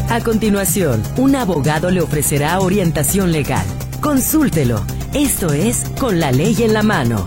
A continuación, un abogado le ofrecerá orientación legal. Consúltelo. Esto es Con la Ley en la Mano.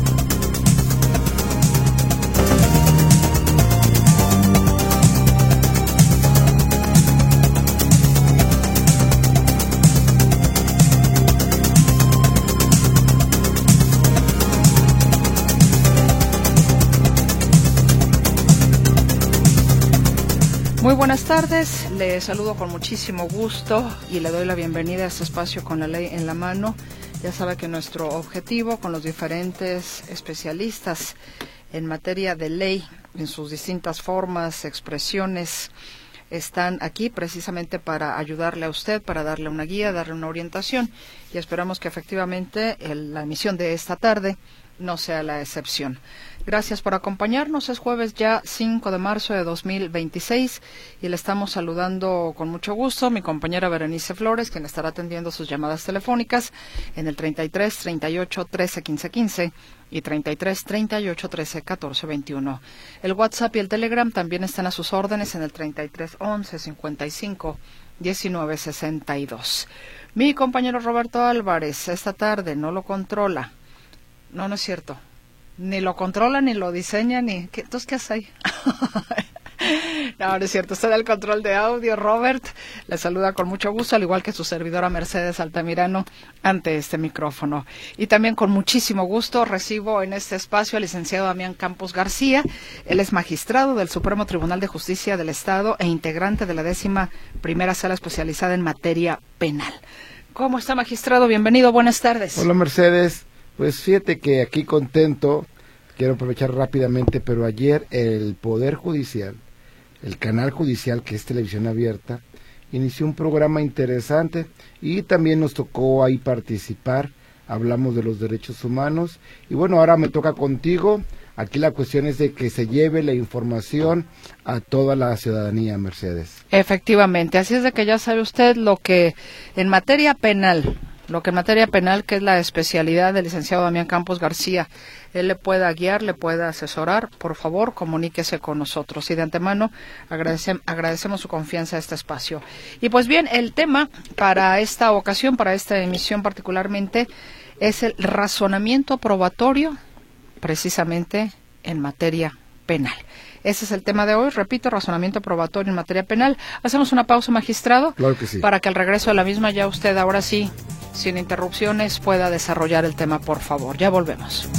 Muy buenas tardes, le saludo con muchísimo gusto y le doy la bienvenida a este espacio Con la Ley en la Mano. Ya sabe que nuestro objetivo con los diferentes especialistas en materia de ley, en sus distintas formas, expresiones, están aquí precisamente para ayudarle a usted, para darle una guía, darle una orientación, y esperamos que efectivamente la emisión de esta tarde no sea la excepción. Gracias por acompañarnos. Es jueves ya 5 de marzo de 2026 y le estamos saludando con mucho gusto mi compañera Berenice Flores, quien estará atendiendo sus llamadas telefónicas en el 33 38 13 15 15 y 33 38 13 14 21. El WhatsApp y el Telegram también están a sus órdenes en el 33 11 55 19 62. Mi compañero Roberto Álvarez esta tarde no lo controla. No es cierto. Ni lo controla, ni lo diseña, ni... ¿Entonces qué hace ahí? No es cierto. Usted da el control de audio, Robert. Le saluda con mucho gusto, al igual que su servidora Mercedes Altamirano, ante este micrófono. Y también con muchísimo gusto recibo en este espacio al licenciado Damián Campos García. Él es magistrado del Supremo Tribunal de Justicia del Estado e integrante de la 11ª Sala Especializada en Materia Penal. ¿Cómo está, magistrado? Bienvenido, buenas tardes. Hola, Mercedes. Pues fíjate que aquí contento, quiero aprovechar rápidamente, pero ayer el Poder Judicial, el canal judicial que es televisión abierta, inició un programa interesante y también nos tocó ahí participar, hablamos de los derechos humanos y bueno, ahora me toca contigo, aquí la cuestión es de que se lleve la información a toda la ciudadanía, Mercedes. Efectivamente, así es de que ya sabe usted lo que en materia penal, que es la especialidad del licenciado Damián Campos García, él le pueda guiar, le pueda asesorar, por favor, comuníquese con nosotros. Y de antemano agradecemos su confianza a este espacio. Y pues bien, el tema para esta ocasión, para esta emisión particularmente, es el razonamiento probatorio, precisamente en materia penal. Ese es el tema de hoy, repito, razonamiento probatorio en materia penal. Hacemos una pausa, magistrado, claro que sí, para que al regreso de la misma ya usted ahora sí, sin interrupciones, pueda desarrollar el tema, por favor. Ya volvemos.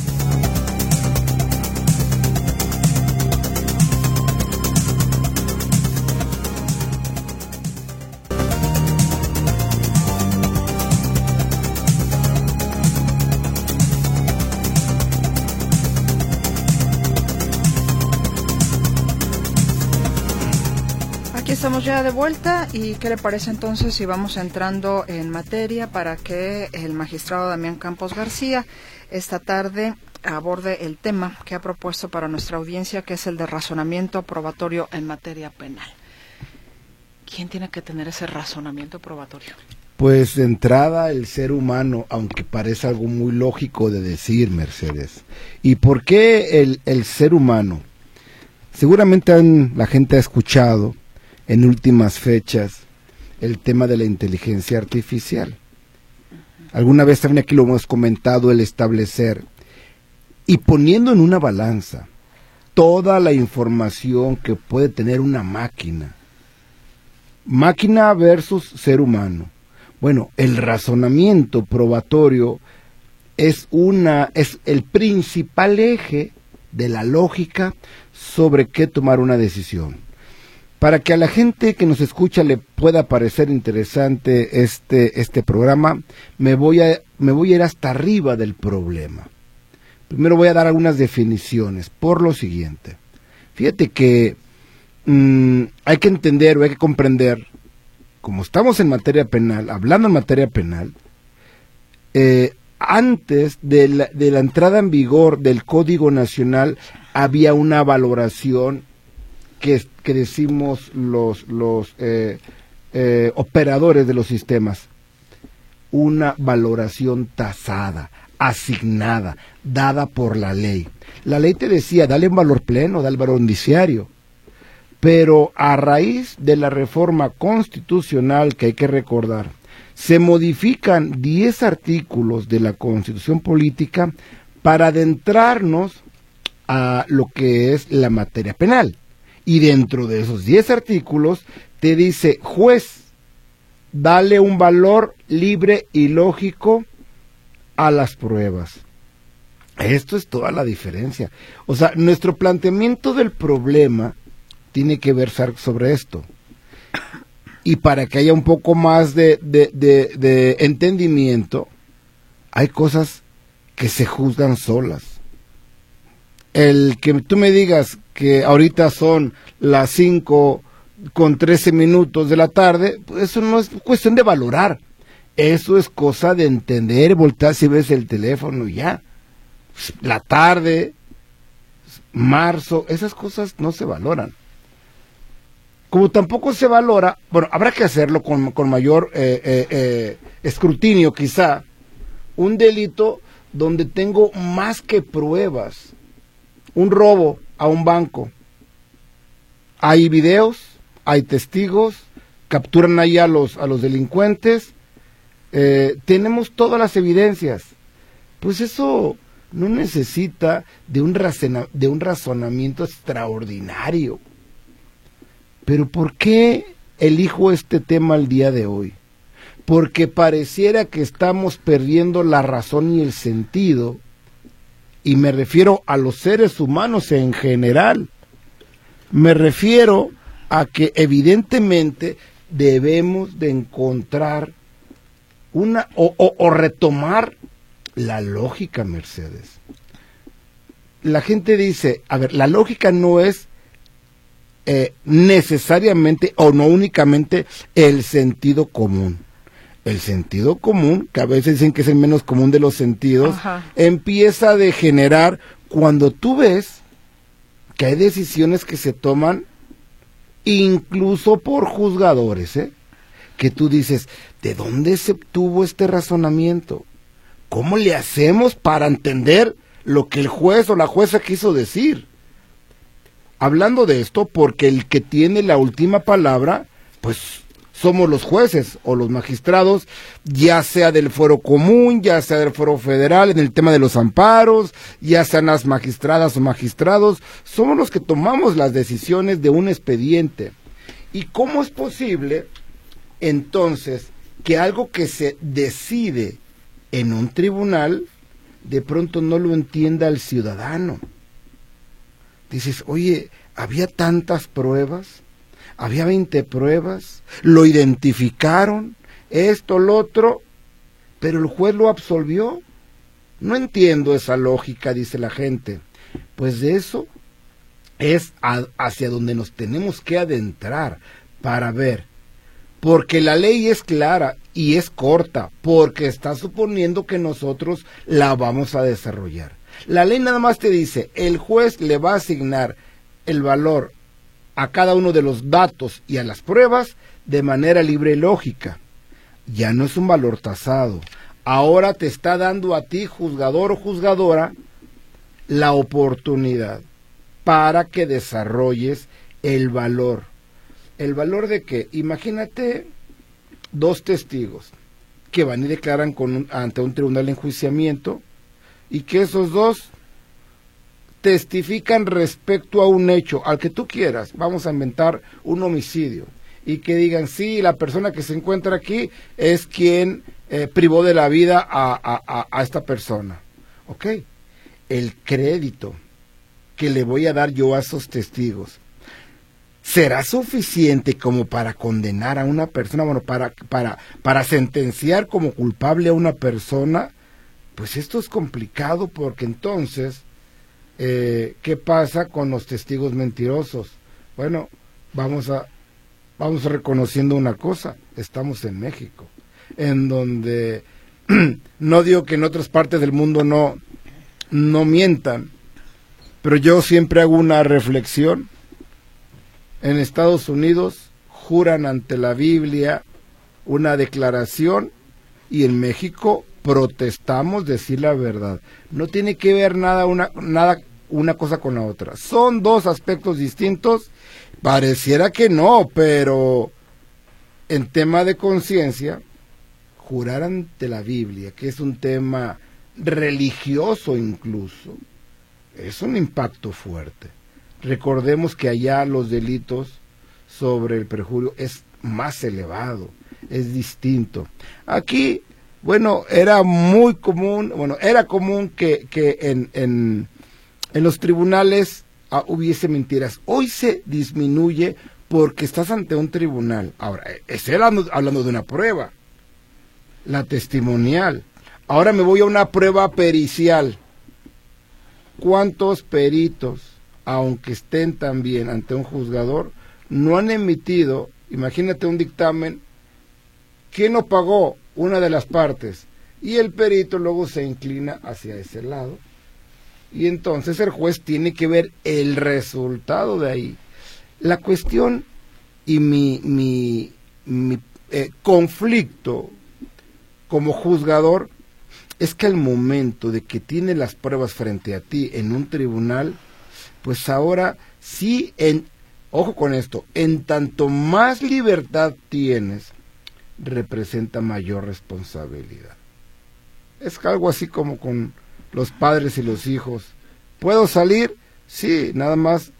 Estamos ya de vuelta y ¿qué le parece entonces si vamos entrando en materia para que el magistrado Damián Campos García esta tarde aborde el tema que ha propuesto para nuestra audiencia, que es el de razonamiento probatorio en materia penal? ¿Quién tiene que tener ese razonamiento probatorio? Pues de entrada el ser humano, aunque parece algo muy lógico de decir, Mercedes. ¿Y por qué el ser humano? Seguramente la gente ha escuchado en últimas fechas el tema de la inteligencia artificial. Alguna vez también aquí lo hemos comentado, el establecer y poniendo en una balanza toda la información que puede tener una máquina versus ser humano. Bueno, el razonamiento probatorio es el principal eje de la lógica sobre qué tomar una decisión. Para que a la gente que nos escucha le pueda parecer interesante este programa, me voy a ir hasta arriba del problema. Primero voy a dar algunas definiciones, por lo siguiente. Fíjate que hay que entender o hay que comprender, como estamos en materia penal, hablando en materia penal, antes de la entrada en vigor del Código Nacional había una valoración que decimos los operadores de los sistemas, una valoración tasada, asignada, dada por la ley. La ley te decía, dale un valor pleno, dale valor indiciario. pero a raíz de la reforma constitucional, que hay que recordar, se modifican 10 artículos de la Constitución Política para adentrarnos a lo que es la materia penal. Y dentro de esos 10 artículos te dice: juez, dale un valor libre y lógico a las pruebas. Esto es toda la diferencia. O sea, nuestro planteamiento del problema tiene que versar sobre esto. Y para que haya un poco más de entendimiento, hay cosas que se juzgan solas. El que tú me digas que ahorita son las 5:13 de la tarde, pues eso no es cuestión de valorar. Eso es cosa de entender, voltear si ves el teléfono y ya. La tarde, marzo, esas cosas no se valoran. Como tampoco se valora, bueno, habrá que hacerlo con mayor escrutinio quizá, un delito donde tengo más que pruebas, un robo a un banco. Hay videos, hay testigos, capturan ahí a los delincuentes, tenemos todas las evidencias. Pues eso no necesita de un razonamiento extraordinario. Pero ¿por qué elijo este tema el día de hoy? Porque pareciera que estamos perdiendo la razón y el sentido, y me refiero a los seres humanos en general. Me refiero a que evidentemente debemos de encontrar o retomar la lógica, Mercedes. La gente dice, a ver, la lógica no es necesariamente o no únicamente el sentido común. El sentido común, que a veces dicen que es el menos común de los sentidos, empieza a degenerar cuando tú ves que hay decisiones que se toman incluso por juzgadores, que tú dices, ¿de dónde se obtuvo este razonamiento? ¿Cómo le hacemos para entender lo que el juez o la jueza quiso decir? Hablando de esto, porque el que tiene la última palabra, pues somos los jueces o los magistrados, ya sea del fuero común, ya sea del fuero federal, en el tema de los amparos, ya sean las magistradas o magistrados, somos los que tomamos las decisiones de un expediente. ¿Y cómo es posible, entonces, que algo que se decide en un tribunal, de pronto no lo entienda el ciudadano? Dices, oye, había tantas pruebas, había 20 pruebas, lo identificaron, esto, lo otro, pero el juez lo absolvió. No entiendo esa lógica, dice la gente. Pues de eso es hacia donde nos tenemos que adentrar para ver, porque la ley es clara y es corta, porque está suponiendo que nosotros la vamos a desarrollar. La ley nada más te dice, el juez le va a asignar el valor a cada uno de los datos y a las pruebas de manera libre y lógica. Ya no es un valor tasado. Ahora te está dando a ti, juzgador o juzgadora, la oportunidad para que desarrolles el valor. ¿El valor de qué? Imagínate 2 testigos que van y declaran ante un tribunal de enjuiciamiento, y que esos 2 testifican respecto a un hecho, al que tú quieras, vamos a inventar un homicidio, y que digan, sí, la persona que se encuentra aquí es quien privó de la vida a esta persona. ¿Ok? El crédito que le voy a dar yo a esos testigos, ¿será suficiente como para condenar a una persona, bueno, para sentenciar como culpable a una persona? Pues esto es complicado, porque entonces, ¿qué pasa con los testigos mentirosos? Bueno, vamos reconociendo una cosa, estamos en México, en donde, no digo que en otras partes del mundo no mientan, pero yo siempre hago una reflexión. En Estados Unidos juran ante la Biblia una declaración, y en México protestamos decir la verdad. No tiene que ver nada una cosa con la otra. ¿Son dos aspectos distintos? Pareciera que no, pero en tema de conciencia, jurar ante la Biblia, que es un tema religioso incluso, es un impacto fuerte. Recordemos que allá los delitos sobre el perjurio es más elevado, es distinto. Aquí, bueno, era común que en los tribunales hubiese mentiras. Hoy se disminuye porque estás ante un tribunal. Ahora, estoy hablando de una prueba, la testimonial. Ahora me voy a una prueba pericial. ¿Cuántos peritos, aunque estén también ante un juzgador, no han emitido, imagínate un dictamen, ¿quién no pagó? Una de las partes. Y el perito luego se inclina hacia ese lado. Y entonces el juez tiene que ver el resultado de ahí. La cuestión y mi conflicto como juzgador es que al momento de que tiene las pruebas frente a ti en un tribunal, pues ahora sí, ojo con esto, en tanto más libertad tienes, representa mayor responsabilidad. Es algo así como con los padres y los hijos. ¿Puedo salir? Sí, nada más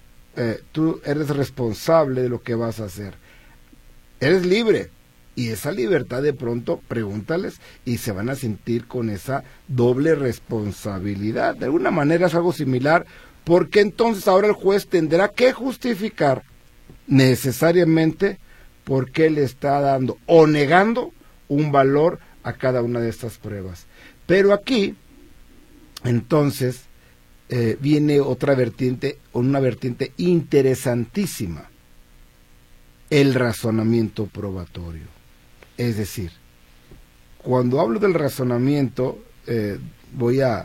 tú eres responsable de lo que vas a hacer. Eres libre. Y esa libertad de pronto, pregúntales, y se van a sentir con esa doble responsabilidad. De alguna manera es algo similar, porque entonces ahora el juez tendrá que justificar necesariamente por qué le está dando o negando un valor a cada una de estas pruebas. Pero aquí, entonces, viene otra vertiente, una vertiente interesantísima, el razonamiento probatorio. Es decir, cuando hablo del razonamiento, voy a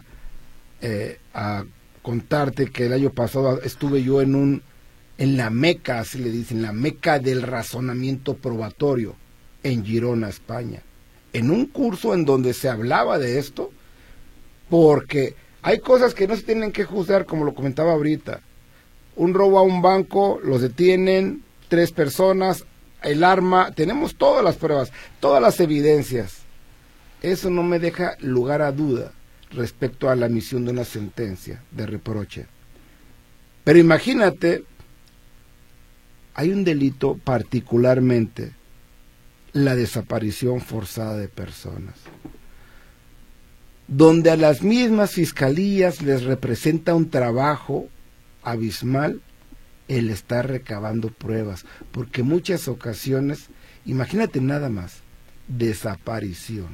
contarte que el año pasado estuve yo en la meca, así le dicen, la meca del razonamiento probatorio, en Girona, España, en un curso en donde se hablaba de esto, porque hay cosas que no se tienen que juzgar, como lo comentaba ahorita. Un robo a un banco, los detienen, 3 personas, el arma, tenemos todas las pruebas, todas las evidencias. Eso no me deja lugar a duda respecto a la emisión de una sentencia de reproche. Pero imagínate, hay un delito particularmente, la desaparición forzada de personas, donde a las mismas fiscalías les representa un trabajo abismal el estar recabando pruebas, porque muchas ocasiones, imagínate nada más, desaparición,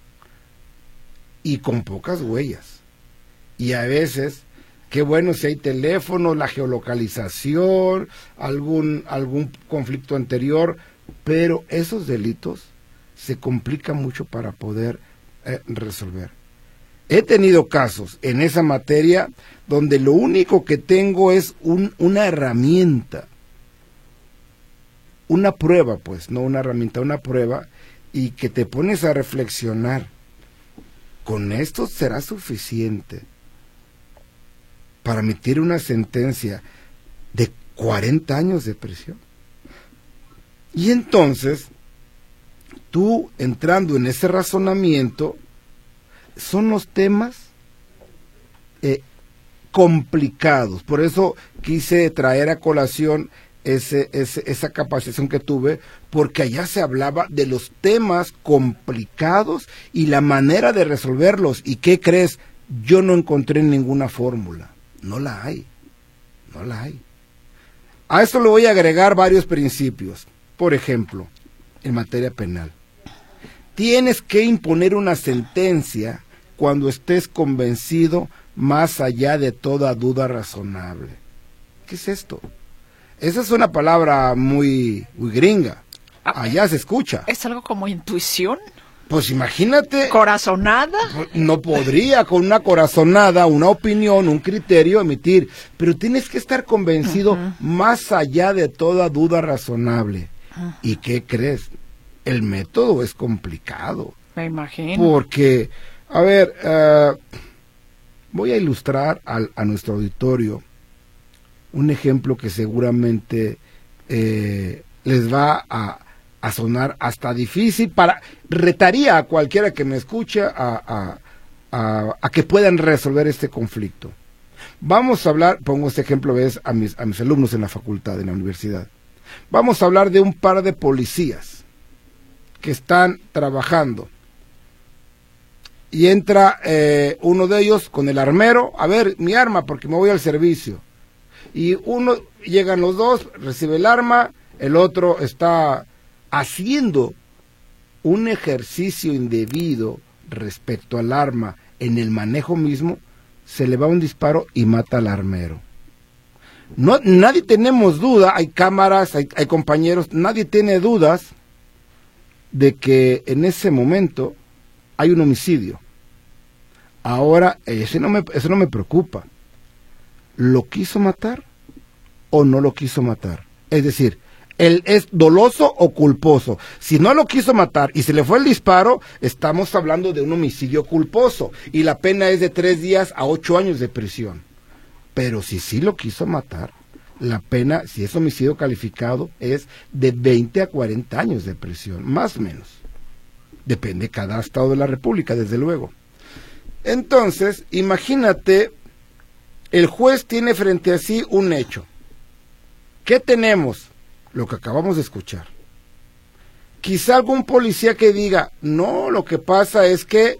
y con pocas huellas, y a veces, qué bueno si hay teléfono, la geolocalización, algún conflicto anterior, pero esos delitos se complican mucho para poder resolver. He tenido casos en esa materia donde lo único que tengo es una herramienta, una prueba, pues, no una herramienta, una prueba, y que te pones a reflexionar. ¿Con esto será suficiente para emitir una sentencia de 40 años de prisión? Y entonces, tú entrando en ese razonamiento, son los temas complicados. Por eso quise traer a colación esa capacitación que tuve, porque allá se hablaba de los temas complicados y la manera de resolverlos. ¿Y qué crees? Yo no encontré ninguna fórmula. No la hay. No la hay. A esto le voy a agregar varios principios. Por ejemplo, en materia penal, tienes que imponer una sentencia cuando estés convencido más allá de toda duda razonable. ¿Qué es esto? Esa es una palabra muy gringa. Allá se escucha. ¿Es algo como intuición? Pues imagínate. ¿Corazonada? No podría con una corazonada, una opinión, un criterio emitir, pero tienes que estar convencido más allá de toda duda razonable. ¿Y qué crees? El método es complicado. Me imagino. Porque, a ver, Voy a ilustrar a nuestro auditorio un ejemplo que seguramente les va a sonar hasta difícil, retaría a cualquiera que me escuche a que puedan resolver este conflicto. Vamos a hablar, pongo este ejemplo a mis alumnos en la facultad, en la universidad. Vamos a hablar de un par de policías que están trabajando. Y entra uno de ellos con el armero, a ver, mi arma, porque me voy al servicio. Y llegan los dos, recibe el arma, el otro está haciendo un ejercicio indebido respecto al arma en el manejo mismo, se le va un disparo y mata al armero. Nadie tenemos duda, hay cámaras, hay compañeros, nadie tiene dudas de que en ese momento hay un homicidio. Ahora, eso no me preocupa. ¿Lo quiso matar o no lo quiso matar? Es decir, ¿él es doloso o culposo? Si no lo quiso matar y se le fue el disparo, estamos hablando de un homicidio culposo y la pena es de 3 días a 8 años de prisión. Pero si sí lo quiso matar, la pena, si es homicidio calificado, es de 20 a 40 años de prisión, más o menos. Depende de cada estado de la República, desde luego. Entonces, imagínate, el juez tiene frente a sí un hecho. ¿Qué tenemos? Lo que acabamos de escuchar. Quizá algún policía que diga, no, lo que pasa es que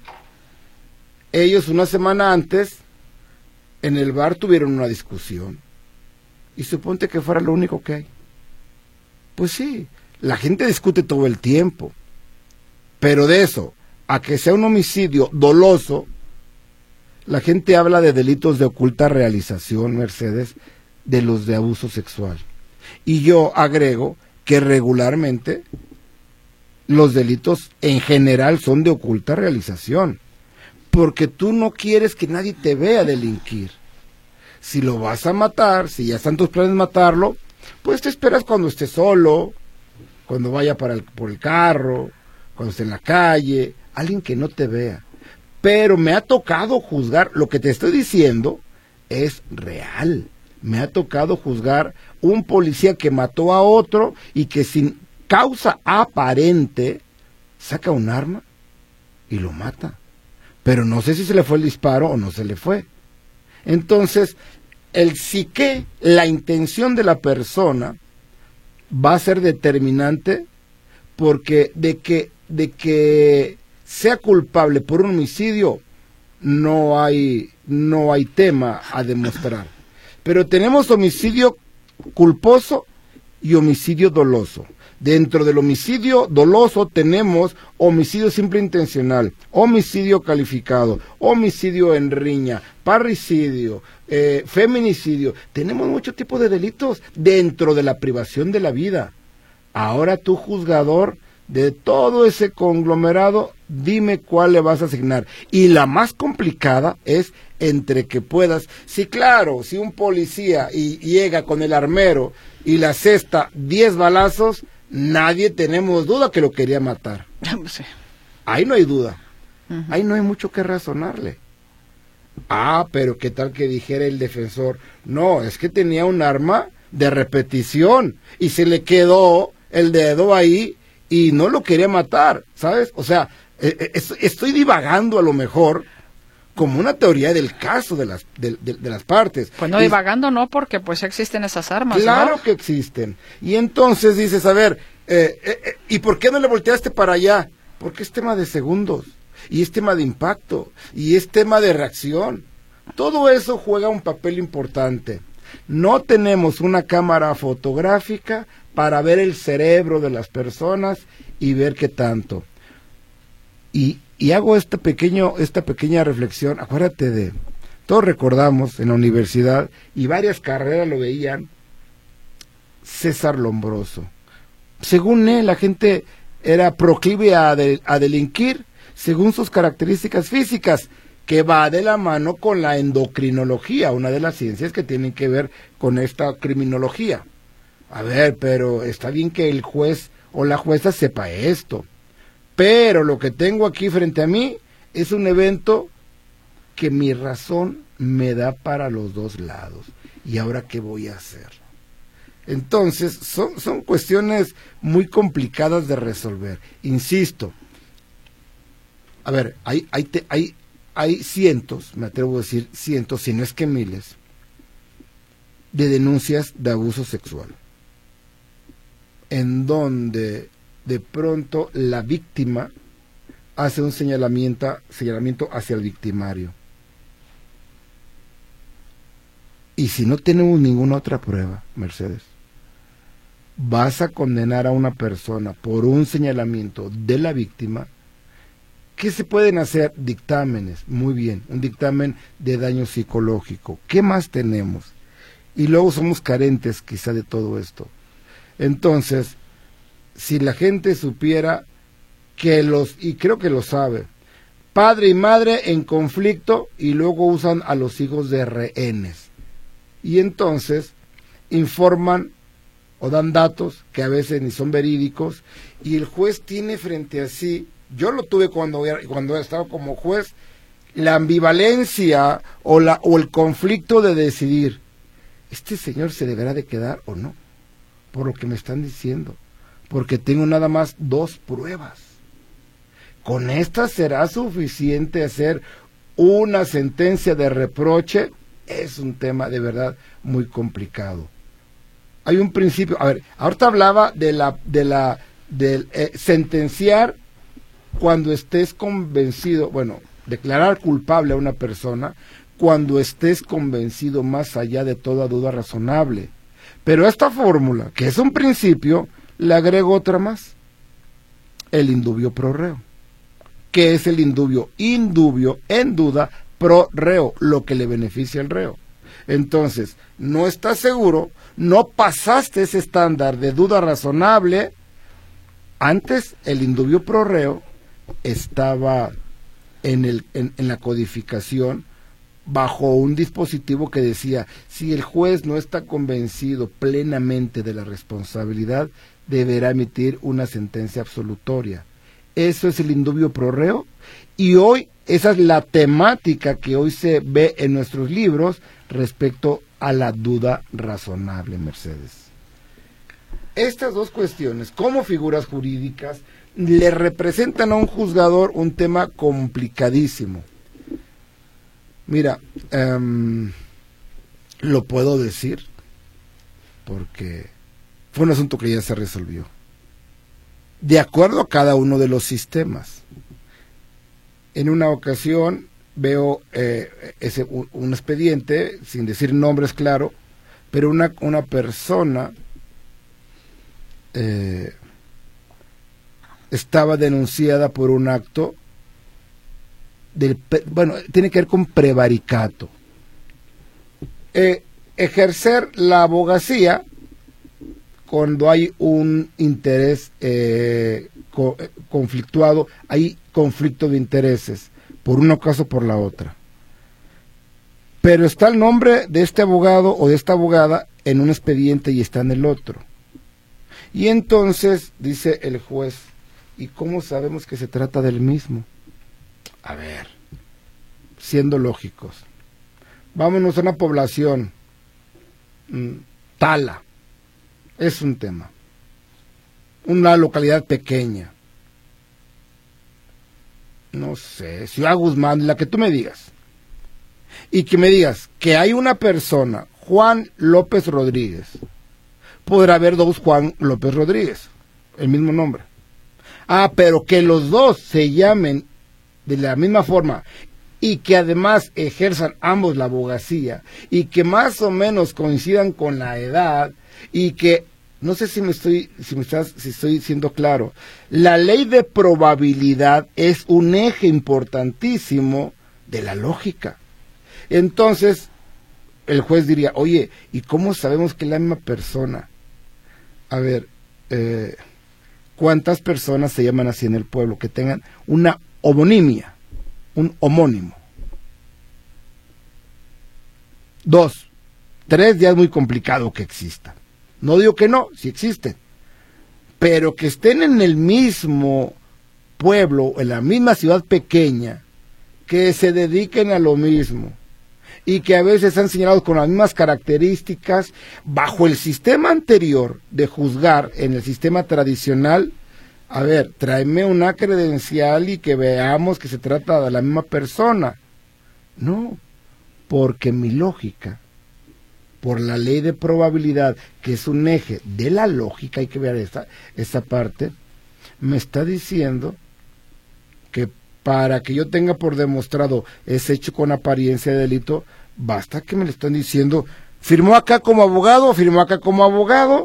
ellos una semana antes en el bar tuvieron una discusión. Y suponte que fuera lo único que hay. Pues sí, la gente discute todo el tiempo. Pero de eso, a que sea un homicidio doloso, la gente habla de delitos de oculta realización, Mercedes, de los de abuso sexual. Y yo agrego que regularmente los delitos en general son de oculta realización, porque tú no quieres que nadie te vea delinquir. Si lo vas a matar, si ya están tus planes matarlo, pues te esperas cuando esté solo, cuando vaya por el carro, cuando esté en la calle, alguien que no te vea. Pero me ha tocado juzgar, lo que te estoy diciendo es real. Me ha tocado juzgar un policía que mató a otro y que sin causa aparente saca un arma y lo mata. Pero no sé si se le fue el disparo o no se le fue. Entonces, el psique, la intención de la persona va a ser determinante, porque de que sea culpable por un homicidio no hay tema a demostrar. Pero tenemos homicidio culposo y homicidio doloso. Dentro del homicidio doloso tenemos homicidio simple intencional, homicidio calificado, homicidio en riña, parricidio, feminicidio. Tenemos muchos tipos de delitos dentro de la privación de la vida. Ahora tú, juzgador, de todo ese conglomerado, dime cuál le vas a asignar. Y la más complicada es entre que puedas. Sí, claro, si un policía llega con el armero y le asesta 10 balazos, nadie tenemos duda que lo quería matar. Sí. Ahí no hay duda. Ahí no hay mucho que razonarle. Pero qué tal que dijera el defensor, no, es que tenía un arma de repetición y se le quedó el dedo ahí y no lo quería matar, ¿sabes? O sea, estoy divagando a lo mejor como una teoría del caso de las partes. Pues no divagando, no, porque pues existen esas armas. Claro, ¿no? que existen. Y entonces dices, a ver, ¿y por qué no le volteaste para allá? Porque es tema de segundos, y es tema de impacto, y es tema de reacción. Todo eso juega un papel importante. No tenemos una cámara fotográfica para ver el cerebro de las personas y ver qué tanto. Y hago esta pequeña reflexión. Acuérdate todos recordamos en la universidad, y varias carreras lo veían, César Lombroso. Según él, la gente era proclive a delinquir según sus características físicas, que va de la mano con la endocrinología, una de las ciencias que tienen que ver con esta criminología. A ver, pero está bien que el juez o la jueza sepa esto, pero lo que tengo aquí frente a mí es un evento que mi razón me da para los dos lados. ¿Y ahora qué voy a hacer? Entonces, son cuestiones muy complicadas de resolver. Insisto, a ver, hay cientos, me atrevo a decir cientos, si no es que miles, de denuncias de abuso sexual, en donde de pronto la víctima hace un señalamiento hacia el victimario. Y si no tenemos ninguna otra prueba, Mercedes, vas a condenar a una persona por un señalamiento de la víctima. ¿Qué se pueden hacer? Dictámenes, muy bien, un dictamen de daño psicológico. ¿Qué más tenemos? Y luego somos carentes quizá de todo esto. Entonces, si la gente supiera que y creo que lo sabe, padre y madre en conflicto y luego usan a los hijos de rehenes. Y entonces informan o dan datos que a veces ni son verídicos, y el juez tiene frente a sí, yo lo tuve cuando he estado como juez, la ambivalencia o el conflicto de decidir, ¿este señor se deberá de quedar o no? Por lo que me están diciendo, porque tengo nada más 2 pruebas. ¿Con estas será suficiente hacer una sentencia de reproche? Es un tema de verdad muy complicado. Hay un principio, a ver, ahorita hablaba de sentenciar cuando estés convencido, bueno, declarar culpable a una persona cuando estés convencido más allá de toda duda razonable. Pero a esta fórmula, que es un principio, le agrego otra más: el indubio pro reo. ¿Qué es el indubio? Indubio, en duda, pro reo, lo que le beneficia al reo. Entonces, no estás seguro, no pasaste ese estándar de duda razonable. Antes, el indubio pro reo estaba en la codificación bajo un dispositivo que decía: si el juez no está convencido plenamente de la responsabilidad, deberá emitir una sentencia absolutoria. Eso es el indubio pro reo, y hoy esa es la temática que hoy se ve en nuestros libros respecto a la duda razonable, Mercedes. Estas 2 cuestiones, como figuras jurídicas, le representan a un juzgador un tema complicadísimo. Mira, lo puedo decir porque fue un asunto que ya se resolvió, de acuerdo a cada uno de los sistemas. En una ocasión veo un expediente, sin decir nombres, claro, pero una persona estaba denunciada por un acto tiene que ver con prevaricato. Ejercer la abogacía cuando hay un interés conflictuado, hay conflicto de intereses, por una cosa o por la otra. Pero está el nombre de este abogado o de esta abogada en un expediente y está en el otro. Y entonces dice el juez: ¿y cómo sabemos que se trata del mismo? A ver, siendo lógicos, vámonos a una población, Tala, es un tema, una localidad pequeña, no sé, Ciudad Guzmán, la que tú me digas, y que me digas que hay una persona, Juan López Rodríguez. Podrá haber 2 Juan López Rodríguez, el mismo nombre. Pero que los 2 se llamen de la misma forma y que además ejerzan ambos la abogacía y que más o menos coincidan con la edad y que, no sé si estoy siendo claro, la ley de probabilidad es un eje importantísimo de la lógica. Entonces, el juez diría: oye, ¿y cómo sabemos que es la misma persona? A ver, ¿cuántas personas se llaman así en el pueblo que tengan una homonimia, un homónimo? 2, 3 ya es muy complicado que exista. No digo que no, sí existen, pero que estén en el mismo pueblo, en la misma ciudad pequeña, que se dediquen a lo mismo y que a veces han señalado con las mismas características, bajo el sistema anterior de juzgar en el sistema tradicional, a ver, tráeme una credencial y que veamos que se trata de la misma persona. No, porque mi lógica, por la ley de probabilidad, que es un eje de la lógica, hay que ver esa parte, me está diciendo que para que yo tenga por demostrado ese hecho con apariencia de delito, basta que me le estén diciendo, firmó acá como abogado, firmó acá como abogado.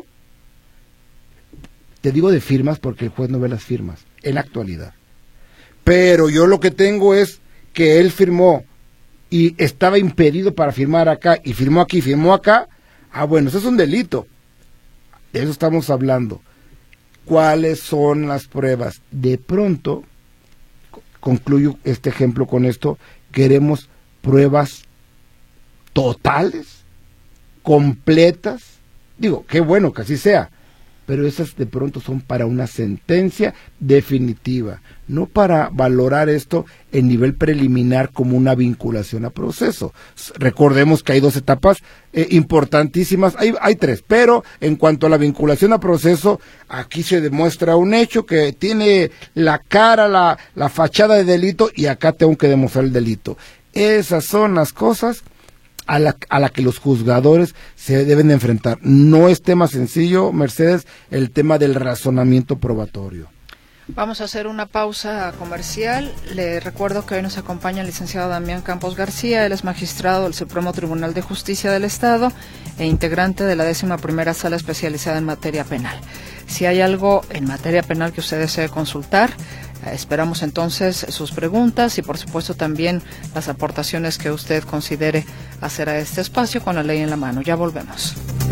Te digo de firmas porque el juez no ve las firmas, en la actualidad. Pero yo lo que tengo es que él firmó y estaba impedido para firmar acá, y firmó aquí, firmó acá. Ah, bueno, eso es un delito. De eso estamos hablando. ¿Cuáles son las pruebas? De pronto, concluyo este ejemplo con esto, queremos pruebas totales, completas. Digo, qué bueno que así sea, pero esas de pronto son para una sentencia definitiva, no para valorar esto en nivel preliminar como una vinculación a proceso. Recordemos que hay dos etapas importantísimas, hay tres, pero en cuanto a la vinculación a proceso, aquí se demuestra un hecho que tiene la cara, la fachada de delito, y acá tengo que demostrar el delito. Esas son las cosas a la que los juzgadores se deben de enfrentar. No es tema sencillo, Mercedes, el tema del razonamiento probatorio. Vamos a hacer una pausa comercial. Le recuerdo que hoy nos acompaña el licenciado Damián Campos García. Él es magistrado del Supremo Tribunal de Justicia del Estado e integrante de la 11ª Sala Especializada en Materia Penal. Si hay algo en materia penal que usted desee consultar, esperamos entonces sus preguntas y por supuesto también las aportaciones que usted considere hacer a este espacio con la ley en la mano. Ya volvemos.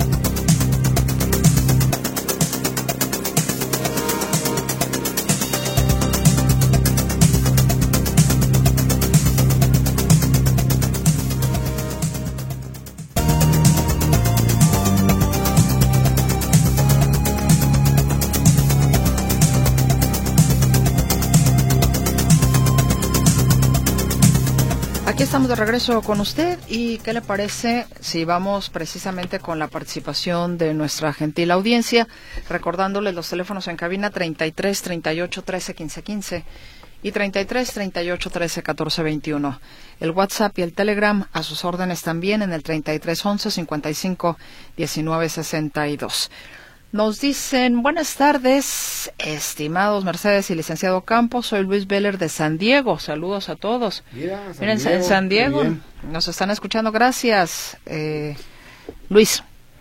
Aquí estamos de regreso con usted y ¿qué le parece si vamos precisamente con la participación de nuestra gentil audiencia, recordándole los teléfonos en cabina 33 38 13 15 15 y 33 38 13 14 21, el WhatsApp y el Telegram a sus órdenes también en el 33 11 55 19 62. Nos dicen, buenas tardes, estimados Mercedes y licenciado Campos, soy Luis Beller de San Diego, saludos a todos. Miren, en San Diego nos están escuchando, gracias, Luis.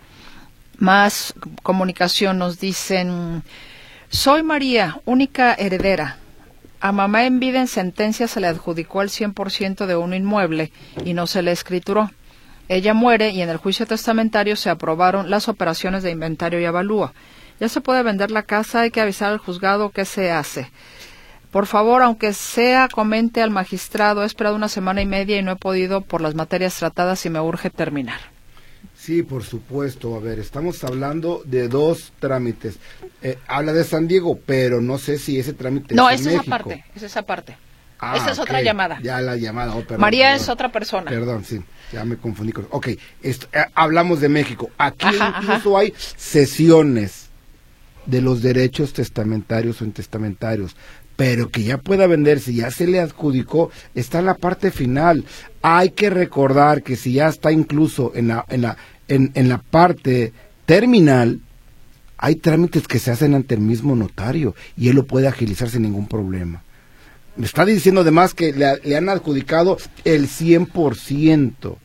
Más comunicación, nos dicen, soy María, única heredera. A mamá en vida en sentencia se le adjudicó el 100% de un inmueble y no se le escrituró. Ella muere y en el juicio testamentario se aprobaron las operaciones de inventario y avalúo. Ya se puede vender la casa, hay que avisar al juzgado qué se hace. Por favor, aunque sea, comente al magistrado, he esperado 1 semana y media y no he podido por las materias tratadas y me urge terminar. Sí, por supuesto. A ver, estamos hablando de dos trámites. Habla de San Diego, pero no sé si ese trámite no, es en México. No, es esa parte. Ah, esa es otra llamada. Ya la llamada. Oh, perdón, María perdón. es otra persona. Perdón, sí, ya me confundí. Ok, hablamos de México. Aquí incluso hay sesiones de los derechos testamentarios o intestamentarios, pero que ya pueda venderse, ya se le adjudicó, está en la parte final. Hay que recordar que si ya está incluso en la parte terminal, hay trámites que se hacen ante el mismo notario y él lo puede agilizar sin ningún problema. Me está diciendo además que le han adjudicado el 100%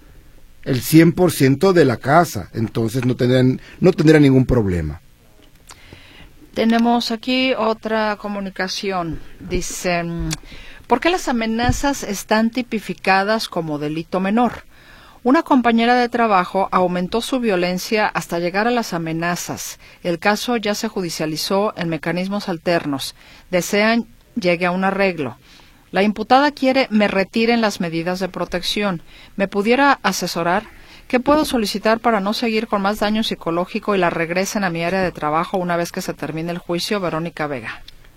de la casa, entonces no tendrá ningún problema. Tenemos aquí otra comunicación. Dicen, ¿por qué las amenazas están tipificadas como delito menor? Una compañera de trabajo aumentó su violencia hasta llegar a las amenazas. El caso ya se judicializó en mecanismos alternos. Desean llegue a un arreglo. La imputada quiere me retiren las medidas de protección. ¿Me pudiera asesorar? ¿Qué puedo solicitar para no seguir con más daño psicológico y la regresen a mi área de trabajo una vez que se termine el juicio? Verónica Vega.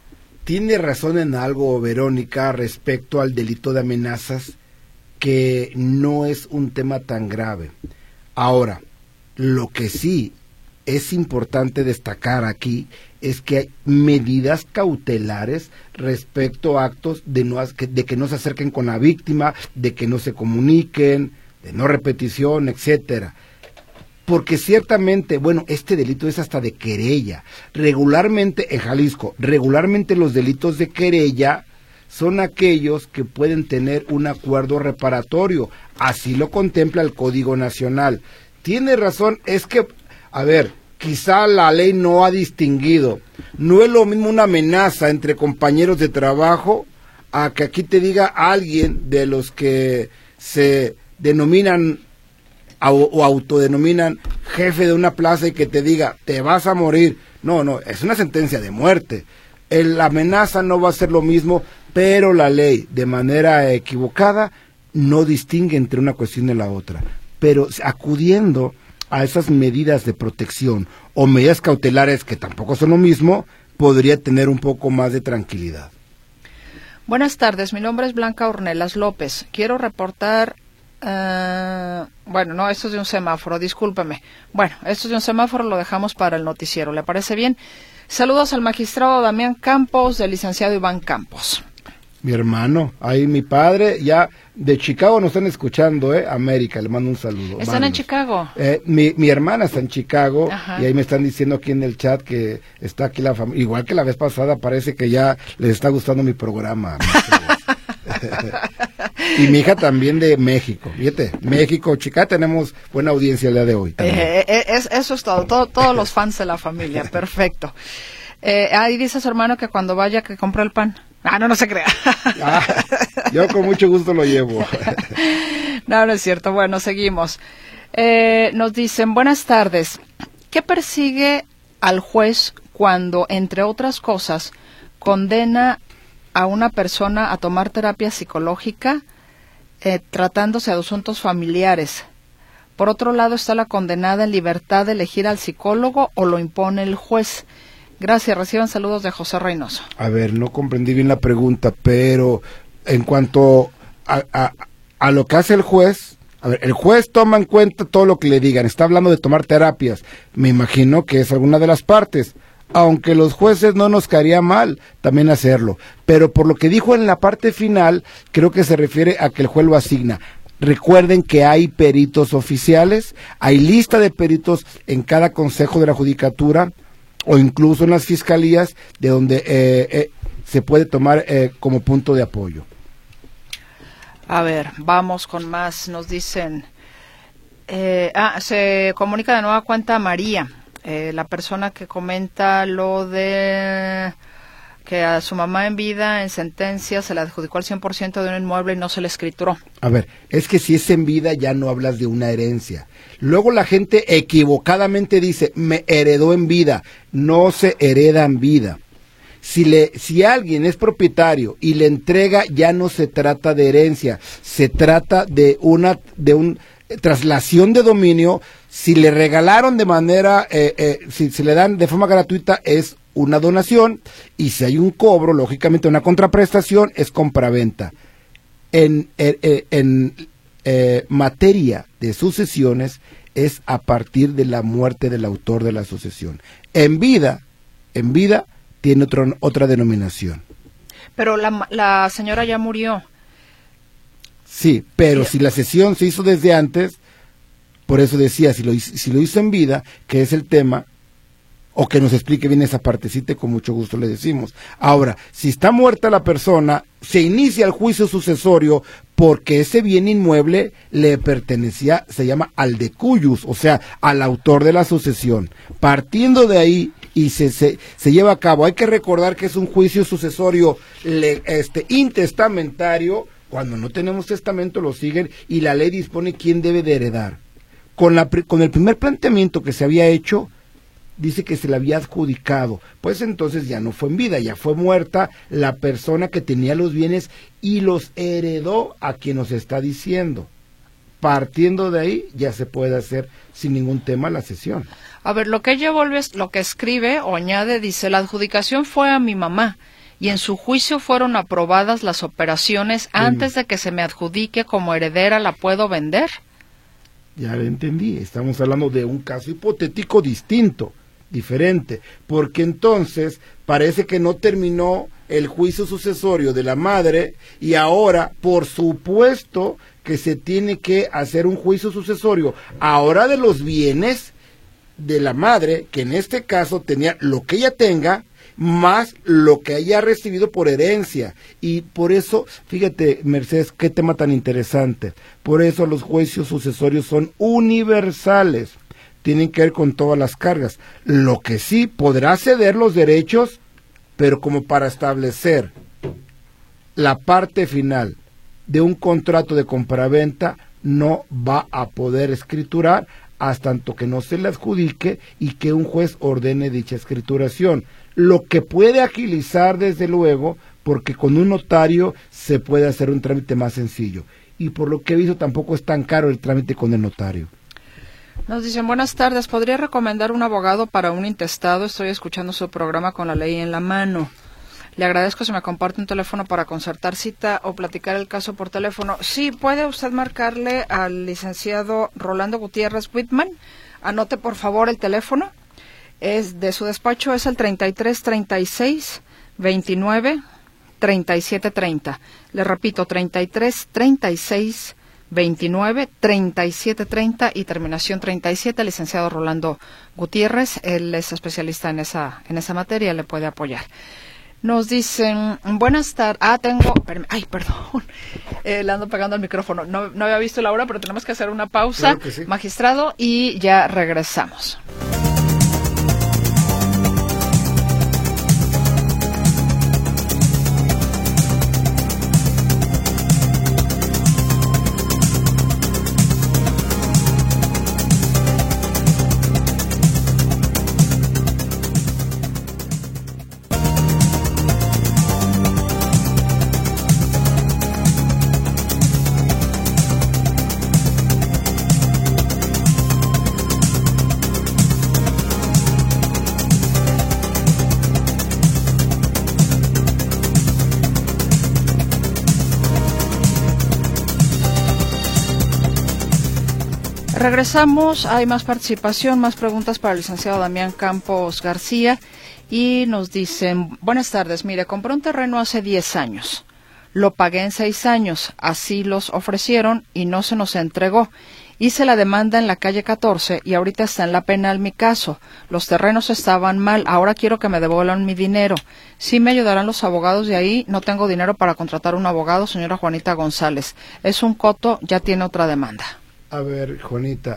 Tiene razón en algo, Verónica, respecto al delito de amenazas, que no es un tema tan grave. Ahora, lo que sí es importante destacar aquí es que hay medidas cautelares respecto a actos de que no se acerquen con la víctima, de que no se comuniquen, de no repetición, etcétera. Porque ciertamente, bueno, este delito es hasta de querella. Regularmente, en Jalisco, los delitos de querella son aquellos que pueden tener un acuerdo reparatorio. Así lo contempla el Código Nacional. Tiene razón, es que, a ver, quizá la ley no ha distinguido. No es lo mismo una amenaza entre compañeros de trabajo a que aquí te diga alguien de los que se denominan o autodenominan jefe de una plaza y que te diga, te vas a morir. No, es una sentencia de muerte. La amenaza no va a ser lo mismo, pero la ley, de manera equivocada, no distingue entre una cuestión y la otra. Pero acudiendo a esas medidas de protección o medidas cautelares, que tampoco son lo mismo, podría tener un poco más de tranquilidad. Buenas tardes, mi nombre es Blanca Ornelas López. Quiero reportar... bueno, no, esto es de un semáforo, discúlpeme. Bueno, esto es de un semáforo, lo dejamos para el noticiero, ¿le parece bien? Saludos al magistrado Damián Campos, del licenciado Iván Campos. Mi hermano, ahí mi padre, ya de Chicago nos están escuchando, América, le mando un saludo. ¿Están Manos. en Chicago? Mi hermana está en Chicago. Ajá. Y ahí me están diciendo aquí en el chat que está aquí la familia, igual que la vez pasada, parece que ya les está gustando mi programa. Y mi hija también de México, fíjate, México, Chicago, tenemos buena audiencia el día de hoy. Eso es todo, todos los fans de la familia, perfecto. Ahí dice su hermano que cuando vaya que compre el pan. No se crea. Yo con mucho gusto lo llevo. No es cierto. Bueno, seguimos. Nos dicen, buenas tardes. ¿Qué persigue al juez cuando, entre otras cosas, condena a una persona a tomar terapia psicológica tratándose de asuntos familiares? Por otro lado, ¿está la condenada en libertad de elegir al psicólogo o lo impone el juez? Gracias, reciban saludos de José Reynoso. A ver, no comprendí bien la pregunta, pero en cuanto a lo que hace el juez, a ver, el juez toma en cuenta todo lo que le digan, está hablando de tomar terapias, me imagino que es alguna de las partes, aunque los jueces no nos caería mal también hacerlo, pero por lo que dijo en la parte final, creo que se refiere a que el juez lo asigna. Recuerden que hay peritos oficiales, hay lista de peritos en cada consejo de la judicatura, o incluso en las fiscalías, de donde se puede tomar como punto de apoyo. A ver, vamos con más. Nos dicen, se comunica de nueva cuenta María, la persona que comenta lo de que a su mamá en vida, en sentencia, se le adjudicó el 100% de un inmueble y no se le escrituró. A ver, es que si es en vida ya no hablas de una herencia. Luego la gente equivocadamente dice, me heredó en vida. No se hereda en vida. Si alguien es propietario y le entrega, ya no se trata de herencia, se trata de una traslación de dominio. Si le regalaron de manera, si se le dan de forma gratuita, es una donación, y si hay un cobro, lógicamente una contraprestación, es compraventa. En materia de sucesiones es a partir de la muerte del autor de la sucesión. En vida tiene otra denominación. Pero la señora ya murió. Sí, pero si la cesión se hizo desde antes, por eso decía, si lo hizo en vida, que es el tema, o que nos explique bien esa partecita, con mucho gusto le decimos. Ahora, si está muerta la persona, se inicia el juicio sucesorio porque ese bien inmueble le pertenecía, se llama al de cuyus, o sea, al autor de la sucesión. Partiendo de ahí, y se lleva a cabo, hay que recordar que es un juicio sucesorio intestamentario. Cuando no tenemos testamento lo siguen y la ley dispone quién debe de heredar. Con el primer planteamiento que se había hecho, dice que se le había adjudicado, pues entonces ya no fue en vida, ya fue muerta la persona que tenía los bienes y los heredó a quien nos está diciendo. Partiendo de ahí, ya se puede hacer sin ningún tema la cesión. A ver, lo que ella vuelve es lo que escribe o añade, dice, la adjudicación fue a mi mamá y en su juicio fueron aprobadas las operaciones antes de que se me adjudique como heredera, ¿la puedo vender? Ya lo entendí, estamos hablando de un caso hipotético distinto, diferente, porque entonces parece que no terminó el juicio sucesorio de la madre y ahora, por supuesto, que se tiene que hacer un juicio sucesorio ahora de los bienes de la madre, que en este caso tenía lo que ella tenga, más lo que haya recibido por herencia. Y por eso, fíjate, Mercedes, qué tema tan interesante. Por eso los juicios sucesorios son universales. Tienen que ver con todas las cargas. Lo que sí podrá ceder los derechos, pero como para establecer la parte final de un contrato de compraventa, no va a poder escriturar hasta tanto que no se le adjudique y que un juez ordene dicha escrituración. Lo que puede agilizar, desde luego, porque con un notario se puede hacer un trámite más sencillo. Y por lo que he visto, tampoco es tan caro el trámite con el notario. Nos dicen, buenas tardes, ¿podría recomendar un abogado para un intestado? Estoy escuchando su programa con la ley en la mano. Le agradezco si me comparte un teléfono para concertar cita o platicar el caso por teléfono. Sí, puede usted marcarle al licenciado Rolando Gutiérrez Whitman. Anote, por favor, el teléfono. Es de su despacho, es el 3336-29-3730. Le repito, 3336-29-3730 y terminación 37. Licenciado Rolando Gutiérrez, él es especialista en esa materia, le puede apoyar. Nos dicen, buenas tardes. Perdón. Le ando pegando al micrófono. No había visto la hora, pero tenemos que hacer una pausa, claro que sí, magistrado, y ya regresamos. Regresamos, hay más participación, más preguntas para el licenciado Damián Campos García y nos dicen, buenas tardes, mire, compré un terreno hace 10 años, lo pagué en 6 años, así los ofrecieron y no se nos entregó. Hice la demanda en la calle 14 y ahorita está en la penal mi caso. Los terrenos estaban mal, ahora quiero que me devuelvan mi dinero. Sí me ayudarán los abogados de ahí, no tengo dinero para contratar un abogado, señora Juanita González. Es un coto, ya tiene otra demanda. A ver, Juanita,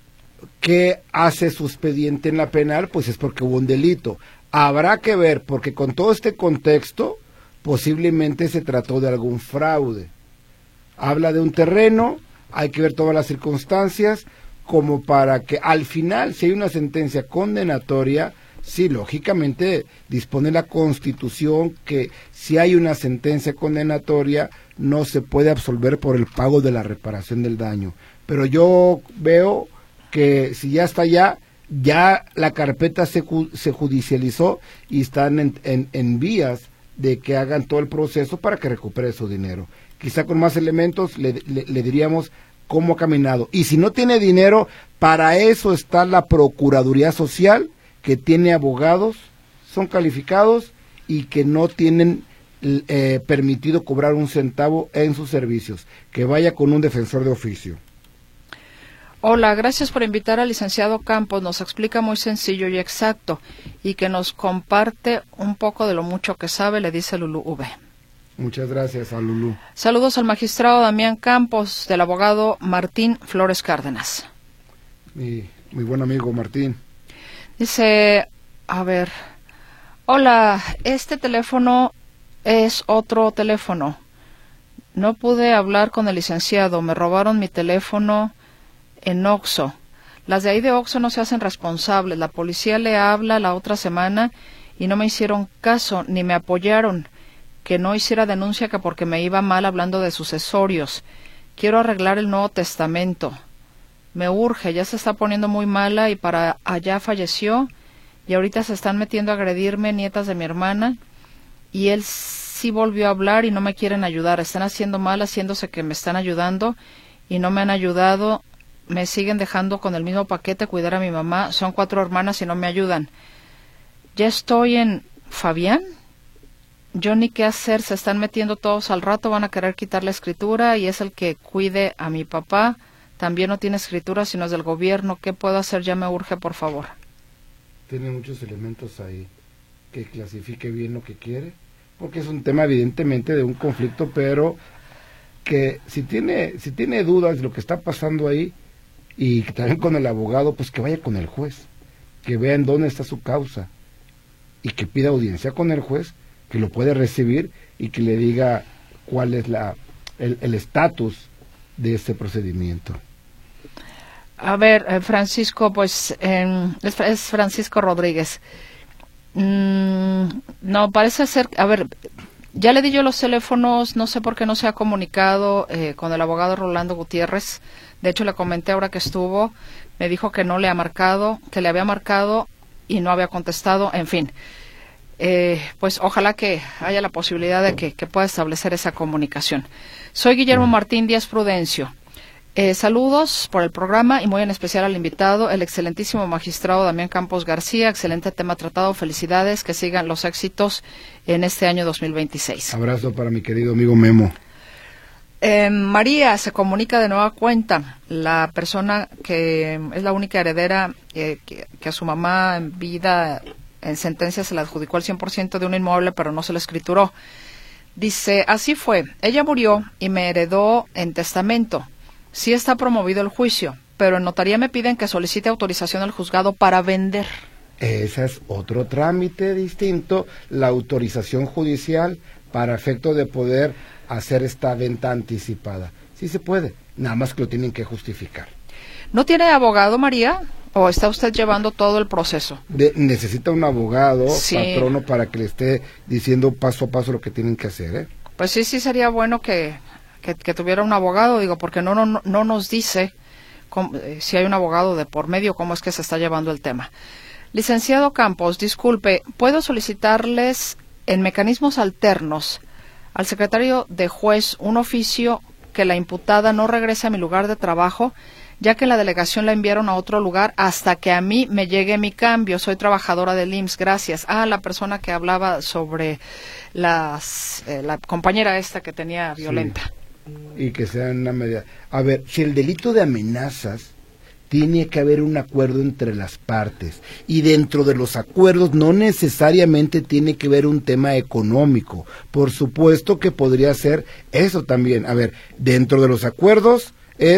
¿qué hace su expediente en la penal? Pues es porque hubo un delito. Habrá que ver, porque con todo este contexto, posiblemente se trató de algún fraude. Habla de un terreno, hay que ver todas las circunstancias, como para que al final, si hay una sentencia condenatoria, sí, lógicamente dispone la Constitución que si hay una sentencia condenatoria, no se puede absolver por el pago de la reparación del daño. Pero yo veo que si ya está allá, ya la carpeta se judicializó y están en vías de que hagan todo el proceso para que recupere su dinero. Quizá con más elementos le diríamos cómo ha caminado. Y si no tiene dinero, para eso está la Procuraduría Social, que tiene abogados, son calificados y que no tienen permitido cobrar un centavo en sus servicios. Que vaya con un defensor de oficio. Hola, gracias por invitar al licenciado Campos. Nos explica muy sencillo y exacto y que nos comparte un poco de lo mucho que sabe, le dice Lulú V. Muchas gracias a Lulú. Saludos al magistrado Damián Campos, del abogado Martín Flores Cárdenas. Mi buen amigo Martín. Dice, a ver, hola, este teléfono es otro teléfono. No pude hablar con el licenciado, me robaron mi teléfono en Oxxo. Las de ahí de Oxxo no se hacen responsables. La policía le habla la otra semana y no me hicieron caso, ni me apoyaron. Que no hiciera denuncia que porque me iba mal hablando de sucesorios. Quiero arreglar el Nuevo Testamento. Me urge, ya se está poniendo muy mala y para allá falleció y ahorita se están metiendo a agredirme nietas de mi hermana y él sí volvió a hablar y no me quieren ayudar. Están haciendo mal, haciéndose que me están ayudando y no me han ayudado. Me siguen dejando con el mismo paquete cuidar a mi mamá. Son 4 hermanas y no me ayudan. Ya estoy en Fabián. Yo ni qué hacer, se están metiendo todos al rato, van a querer quitar la escritura y es el que cuide a mi papá. También no tiene escritura, sino es del gobierno. ¿Qué puedo hacer? Ya me urge, por favor. Tiene muchos elementos ahí, que clasifique bien lo que quiere, porque es un tema evidentemente de un conflicto, pero que si tiene dudas de lo que está pasando ahí, y también con el abogado, pues que vaya con el juez, que vea en dónde está su causa, y que pida audiencia con el juez, que lo puede recibir y que le diga cuál es el estatus de este procedimiento. A ver, Francisco, pues es Francisco Rodríguez. No, parece ser, a ver, ya le di yo los teléfonos, no sé por qué no se ha comunicado con el abogado Rolando Gutiérrez. De hecho, le comenté ahora que estuvo, me dijo que no le ha marcado, que le había marcado y no había contestado, en fin. Pues ojalá que haya la posibilidad de que pueda establecer esa comunicación. Soy Guillermo Martín Díaz Prudencio. Saludos por el programa y muy en especial al invitado, el excelentísimo magistrado Damián Campos García. Excelente tema tratado. Felicidades, que sigan los éxitos en este año 2026. Abrazo para mi querido amigo Memo. María se comunica de nueva cuenta. La persona que es la única heredera que a su mamá en vida, en sentencia, se le adjudicó el 100% de un inmueble, pero no se le escrituró. Dice, así fue. Ella murió y me heredó en testamento. Sí está promovido el juicio, pero en notaría me piden que solicite autorización al juzgado para vender. Ese es otro trámite distinto, la autorización judicial para efecto de poder hacer esta venta anticipada. Sí se puede, nada más que lo tienen que justificar. ¿No tiene abogado, María? ¿O está usted llevando todo el proceso? Necesita un abogado, sí, patrono, para que le esté diciendo paso a paso lo que tienen que hacer, ¿eh? Pues sí sería bueno que tuviera un abogado, digo, porque no nos dice si hay un abogado de por medio, cómo es que se está llevando el tema. Licenciado Campos, disculpe, ¿puedo solicitarles en mecanismos alternos al secretario de juez un oficio que la imputada no regrese a mi lugar de trabajo, ya que la delegación la enviaron a otro lugar hasta que a mí me llegue mi cambio? Soy trabajadora del IMSS, gracias. La persona que hablaba sobre la compañera esta que tenía violenta. Sí. Y que sea una medida. A ver, si el delito de amenazas, tiene que haber un acuerdo entre las partes, y dentro de los acuerdos no necesariamente tiene que haber un tema económico. Por supuesto que podría ser eso también. A ver, dentro de los acuerdos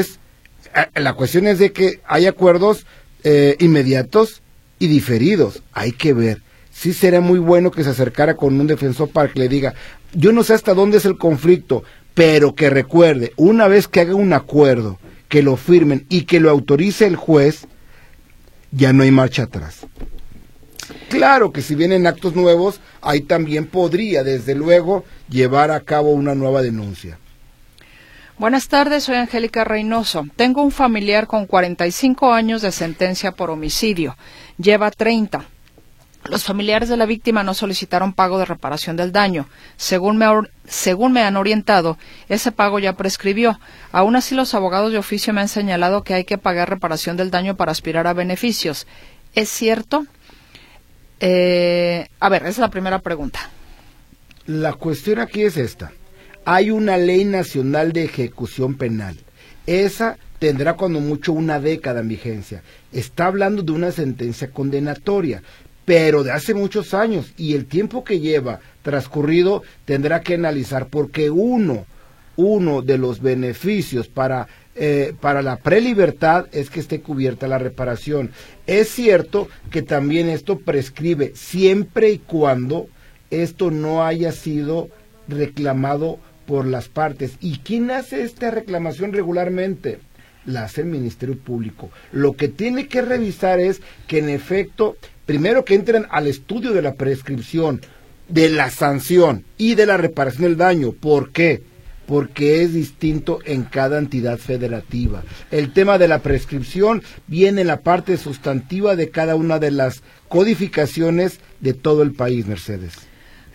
la cuestión es de que hay acuerdos inmediatos y diferidos. Hay que ver. Sí sería muy bueno que se acercara con un defensor para que le diga, yo no sé hasta dónde es el conflicto, pero que recuerde, una vez que haga un acuerdo, que lo firmen y que lo autorice el juez, ya no hay marcha atrás. Claro que si vienen actos nuevos, ahí también podría, desde luego, llevar a cabo una nueva denuncia. Buenas tardes, soy Angélica Reynoso. Tengo un familiar con 45 años de sentencia por homicidio. Lleva 30. Los familiares de la víctima no solicitaron pago de reparación del daño. Según me han orientado, ese pago ya prescribió. Aún así, los abogados de oficio me han señalado que hay que pagar reparación del daño para aspirar a beneficios. ¿Es cierto? A ver, esa es la primera pregunta. La cuestión aquí es esta. Hay una ley nacional de ejecución penal. Esa tendrá cuando mucho una década en vigencia. Está hablando de una sentencia condenatoria, pero de hace muchos años, y el tiempo que lleva transcurrido tendrá que analizar, porque uno de los beneficios para la prelibertad es que esté cubierta la reparación. Es cierto que también esto prescribe siempre y cuando esto no haya sido reclamado por las partes. ¿Y quién hace esta reclamación regularmente? La hace el Ministerio Público. Lo que tiene que revisar es que en efecto, primero que entren al estudio de la prescripción, de la sanción y de la reparación del daño. ¿Por qué? Porque es distinto en cada entidad federativa. El tema de la prescripción viene en la parte sustantiva de cada una de las codificaciones de todo el país, Mercedes.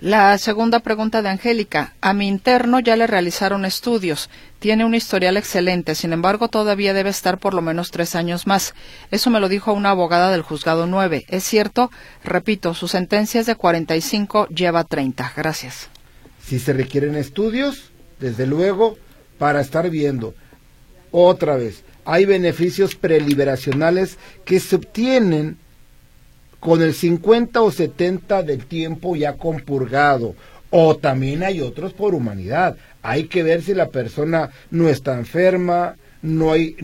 La segunda pregunta de Angélica. A mi interno ya le realizaron estudios. Tiene un historial excelente. Sin embargo, todavía debe estar por lo menos 3 años más. Eso me lo dijo una abogada del juzgado 9. ¿Es cierto? Repito, su sentencia es de 45, lleva 30. Gracias. Si se requieren estudios, desde luego, para estar viendo. Otra vez, hay beneficios preliberacionales que se obtienen con el 50 o 70 del tiempo ya compurgado, o también hay otros por humanidad. Hay que ver si la persona no está enferma, no hay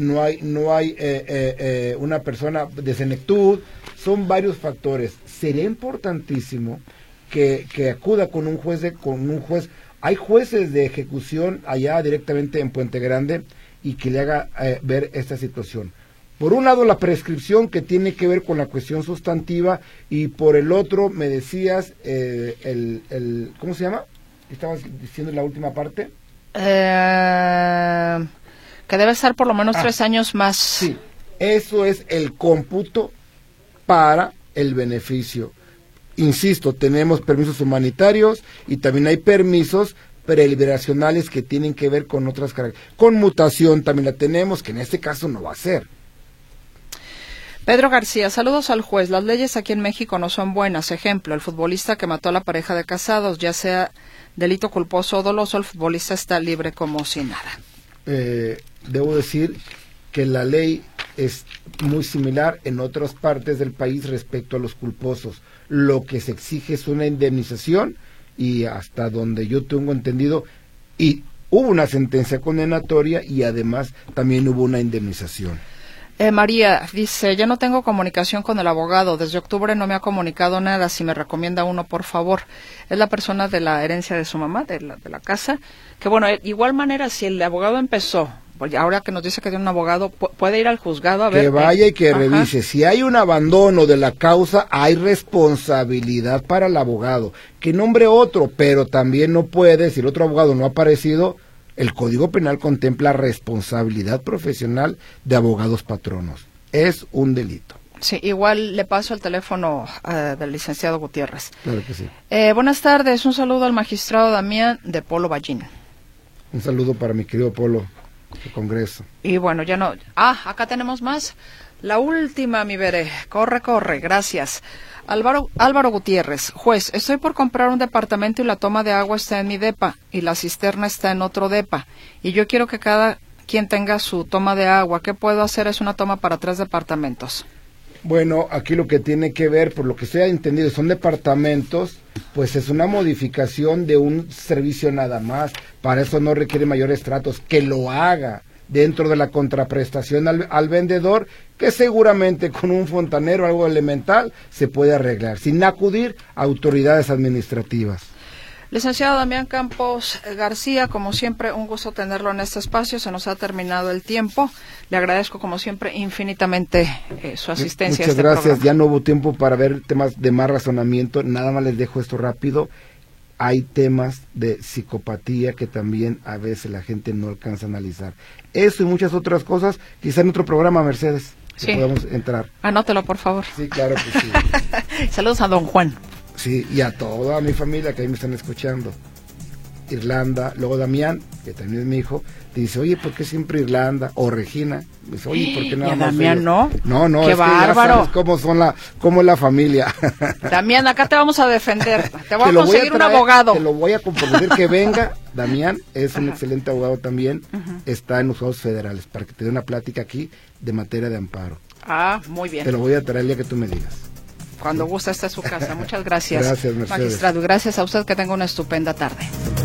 una persona de senectud. Son varios factores. Sería importantísimo que acuda con un juez. Hay jueces de ejecución allá directamente en Puente Grande y que le haga ver esta situación. Por un lado, la prescripción, que tiene que ver con la cuestión sustantiva, y por el otro, me decías, ¿cómo se llama? ¿Estabas diciendo la última parte? Que debe estar por lo menos 3 años más. Sí, eso es el cómputo para el beneficio. Insisto, tenemos permisos humanitarios y también hay permisos preliberacionales que tienen que ver con otras características. Conmutación también la tenemos, que en este caso no va a ser. Pedro García, saludos al juez. Las leyes aquí en México no son buenas. Ejemplo, el futbolista que mató a la pareja de casados, ya sea delito culposo o doloso, el futbolista está libre como si nada. Debo decir que la ley es muy similar en otras partes del país respecto a los culposos. Lo que se exige es una indemnización, y hasta donde yo tengo entendido, y hubo una sentencia condenatoria y además también hubo una indemnización. María dice, ya no tengo comunicación con el abogado, desde octubre no me ha comunicado nada, si me recomienda uno, por favor. Es la persona de la herencia de su mamá, de la casa, que bueno, de igual manera, si el abogado empezó, ahora que nos dice que tiene un abogado, puede ir al juzgado a ver. Que vaya y que revise. Si hay un abandono de la causa, hay responsabilidad para el abogado. Que nombre otro, pero también no puede, si el otro abogado no ha aparecido. El Código Penal contempla responsabilidad profesional de abogados patronos. Es un delito. Sí, igual le paso el teléfono del licenciado Gutiérrez. Claro que sí. Buenas tardes, un saludo al magistrado Damián de Polo Ballín. Un saludo para mi querido Polo de Congreso. Y bueno, ya no... acá tenemos más. La última, mi veré. Corre, gracias. Álvaro Gutiérrez, juez, estoy por comprar un departamento y la toma de agua está en mi depa y la cisterna está en otro depa y yo quiero que cada quien tenga su toma de agua. ¿Qué puedo hacer? Es una toma para 3 departamentos. Bueno, aquí lo que tiene que ver, por lo que se ha entendido, son departamentos, pues es una modificación de un servicio nada más. Para eso no requiere mayores tratos. Que lo haga dentro de la contraprestación al vendedor, que seguramente con un fontanero, algo elemental, se puede arreglar, sin acudir a autoridades administrativas. Licenciado Damián Campos García, como siempre, un gusto tenerlo en este espacio. Se nos ha terminado el tiempo. Le agradezco, como siempre, infinitamente su asistencia. Muchas gracias. Programa. Ya no hubo tiempo para ver temas de más razonamiento. Nada más les dejo esto rápido. Hay temas de psicopatía que también a veces la gente no alcanza a analizar. Eso y muchas otras cosas, quizá en otro programa, Mercedes, que podamos entrar. Anótelo, por favor. Sí, claro que sí. Saludos a don Juan. Sí, y a toda mi familia que ahí me están escuchando. Irlanda, luego Damián, que también es mi hijo, te dice, oye, ¿por qué siempre Irlanda? O Regina, me dice, oye, ¿por qué nada más Damián ellos? no? No, ¡qué es bárbaro! Que ya sabes cómo es la familia. Damián, acá te vamos a defender, te voy a conseguir un abogado. Te lo voy a comprometer que venga. Damián es un excelente abogado también, está en los juzgados federales, para que te dé una plática aquí de materia de amparo. Muy bien. Te lo voy a traer el día que tú me digas. Cuando guste, esta es su casa. Muchas gracias. Gracias, Mercedes. Magistrado, y gracias a usted, que tenga una estupenda tarde.